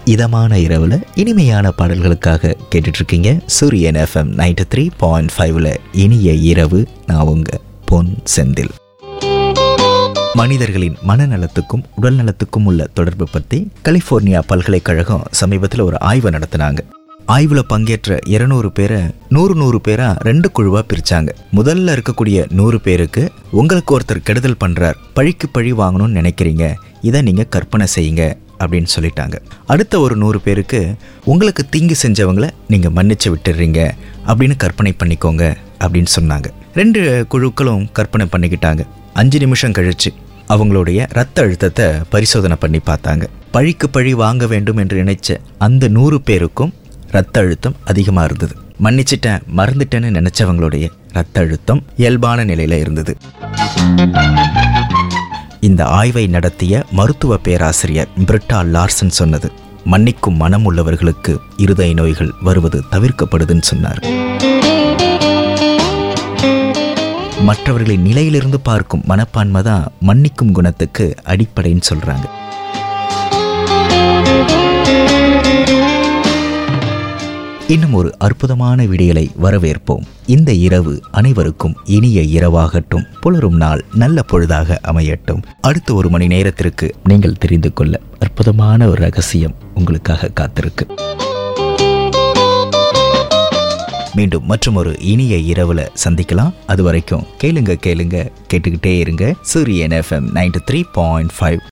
இதமான இரவில் இனிமையான பாடல்களுக்காக கேட்டுட்ருக்கீங்க சூரியன் FM 93.5 இனிய இரவு. நான் உங்கள் பொன் செந்தில். மனிதர்களின் மனநலத்துக்கும் உடல் நலத்துக்கும் உள்ள தொடர்பு பற்றி கலிஃபோர்னியா பல்கலைக்கழகம் சமீபத்தில் ஒரு ஆய்வு நடத்தினாங்க. ஆய்வில் பங்கேற்ற 200 பேரை 100 பேரா 2 குழுவாக பிரித்தாங்க. முதல்ல இருக்கக்கூடிய 100 பேருக்கு உங்களுக்கு ஒருத்தர் கெடுதல் பண்ணுறார், பழிக்கு பழி வாங்கணும்னு நினைக்கிறீங்க, இதை நீங்கள் கற்பனை செய்யுங்க அப்படின்னு சொல்லிட்டாங்க. அடுத்த ஒரு 100 பேருக்கு உங்களுக்கு தீங்கு செஞ்சவங்களை நீங்கள் மன்னிச்சு விட்டுடுறீங்க அப்படின்னு கற்பனை பண்ணிக்கோங்க அப்படின்னு சொன்னாங்க. 2 குழுக்களும் கற்பனை பண்ணிக்கிட்டாங்க. 5 நிமிஷம் கழிச்சு அவங்களுடைய ரத்த அழுத்தத்தை பரிசோதனை பண்ணி பார்த்தாங்க. பழிக்கு பழி வாங்க வேண்டும் என்று நினைச்ச அந்த 100 பேருக்கும் ரத்த அழுத்தம் அதிகமாக இருந்தது. மன்னிச்சிட்டேன் மறந்துட்டேன்னு நினைச்சவங்களுடைய ரத்த அழுத்தம் இயல்பான நிலையில் இருந்தது. இந்த ஆய்வை நடத்திய மருத்துவ பேராசிரியர் பிரிட்டா லார்சன் சொன்னது, மன்னிக்கும் மனம் உள்ளவர்களுக்கு இருதய நோய்கள் வருவது தவிர்க்கப்படுதுன்னு சொன்னார். மற்றவர்களின் நிலையிலிருந்து பார்க்கும் மனப்பான்மை தான் மன்னிக்கும் குணத்துக்கு அடிப்படைன்னு சொல்றாங்க. இன்னும் ஒரு அற்புதமான விடியலை வரவேற்போம். இந்த இரவு அனைவருக்கும் இனிய இரவாகட்டும். புலரும் நாள் நல்ல பொழுதாக அமையட்டும். அடுத்த 1 மணி நேரத்திற்கு நீங்கள் தெரிந்து கொள்ள அற்புதமான ஒரு ரகசியம் உங்களுக்காக காத்திருக்கு. மீண்டும் மற்றும் ஒரு இனிய இரவுல சந்திக்கலாம். அது வரைக்கும் கேளுங்க கேட்டுக்கிட்டே இருங்க. சூரியன் FM 93.5